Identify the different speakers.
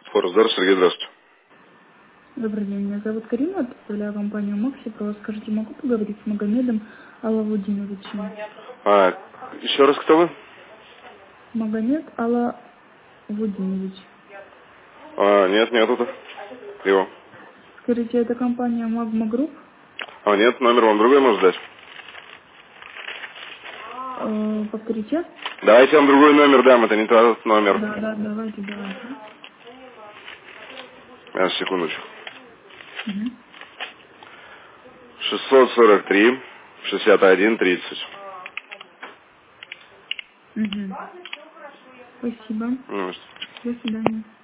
Speaker 1: Форсдар, Сергей, здравствуйте.
Speaker 2: Добрый день, меня зовут Карина, представляю компанию Максипро. Скажите, могу поговорить с Магомедом Алавудиновичем?
Speaker 1: Еще раз, кто вы?
Speaker 2: Магомед Алавудинович.
Speaker 1: Нет, нету его.
Speaker 2: Скажите, это компания Магма Групп?
Speaker 1: Нет, номер вам другой может дать.
Speaker 2: Повторите?
Speaker 1: Давайте я вам другой номер дам, это не тот номер.
Speaker 2: Да, давайте.
Speaker 1: Сейчас, секундочку.
Speaker 2: Угу.
Speaker 1: 643 61 30.
Speaker 2: Угу. Спасибо.
Speaker 1: Ну,
Speaker 2: До свидания.